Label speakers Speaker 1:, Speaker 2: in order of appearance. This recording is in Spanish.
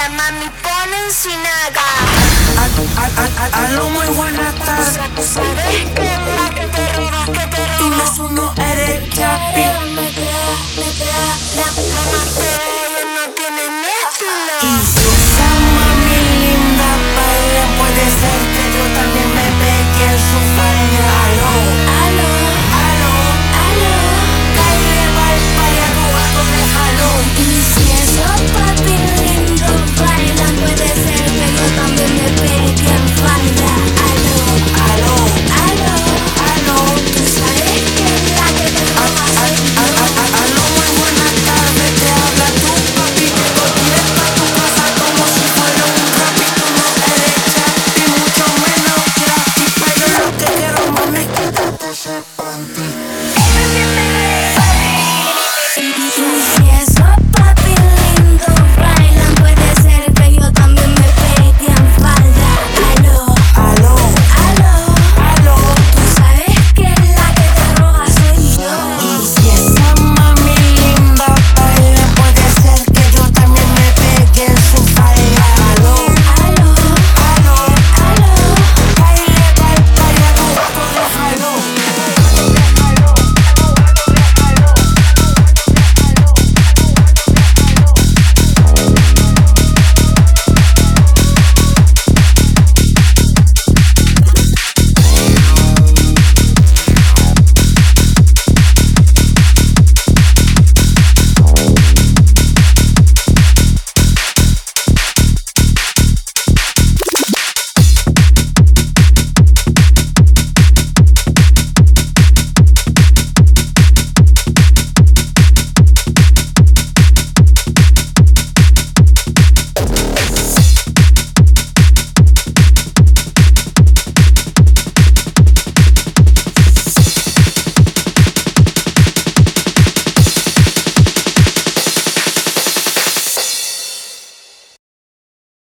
Speaker 1: La mami pone sin haga.
Speaker 2: Aló, muy buenas tardes.
Speaker 1: ¿Sabes qué es la que te roba, que te roba?
Speaker 2: Tú no eres Chapi.
Speaker 1: Me queda, me maté.